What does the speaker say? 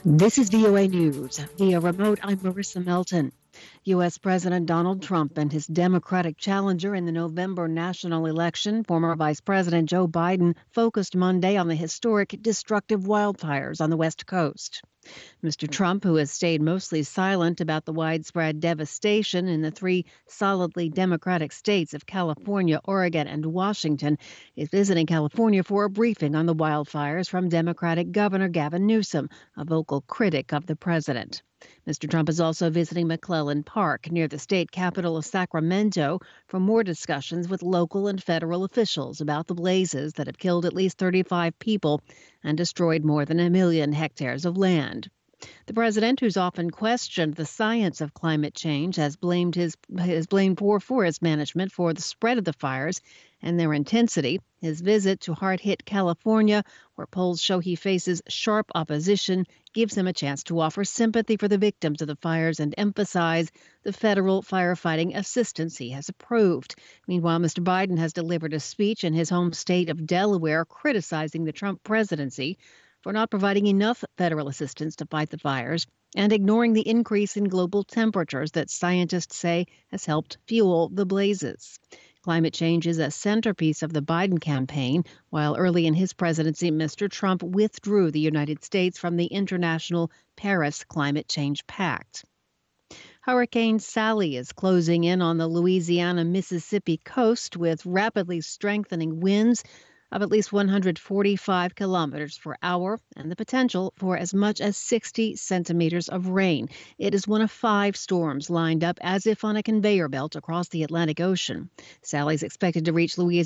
This is VOA News. Via remote, I'm Marissa Melton. U.S. President Donald Trump and his Democratic challenger in the November national election, former Vice President Joe Biden, focused Monday on the historic, destructive wildfires on the West Coast. Mr. Trump, who has stayed mostly silent about the widespread devastation in the three solidly Democratic states of California, Oregon, and Washington, is visiting California for a briefing on the wildfires from Democratic Governor Gavin Newsom, a vocal critic of the president. Mr. Trump is also visiting McClellan Park near the state capital of Sacramento for more discussions with local and federal officials about the blazes that have killed at least 35 people and destroyed more than 1 million hectares of land. The president, who's often questioned the science of climate change, has blamed poor forest management for the spread of the fires and their intensity. His visit to hard-hit California, where polls show he faces sharp opposition, gives him a chance to offer sympathy for the victims of the fires and emphasize the federal firefighting assistance he has approved. Meanwhile, Mr. Biden has delivered a speech in his home state of Delaware criticizing the Trump presidency for not providing enough federal assistance to fight the fires and ignoring the increase in global temperatures that scientists say has helped fuel the blazes. Climate change is a centerpiece of the Biden campaign, while early in his presidency, Mr. Trump withdrew the United States from the International Paris Climate Change Pact. Hurricane Sally is closing in on the Louisiana-Mississippi coast with rapidly strengthening winds of at least 145 kilometers per hour and the potential for as much as 60 centimeters of rain. It is one of 5 storms lined up as if on a conveyor belt across the Atlantic Ocean. Sally's expected to reach Louisiana